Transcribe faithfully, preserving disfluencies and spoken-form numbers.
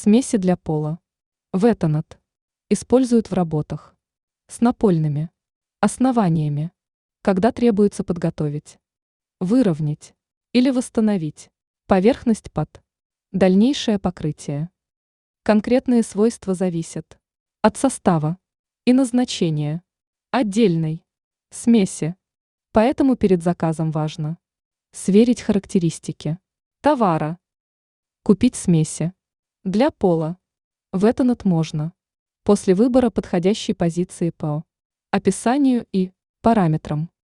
Смеси для пола. Ветонат. Используют в работах с напольными основаниями, когда требуется подготовить, выровнять или восстановить поверхность под дальнейшее покрытие. Конкретные свойства зависят от состава и назначения отдельной смеси, поэтому перед заказом важно сверить характеристики товара, купить смеси для пола. Ветонат можно после выбора подходящей позиции по описанию и параметрам.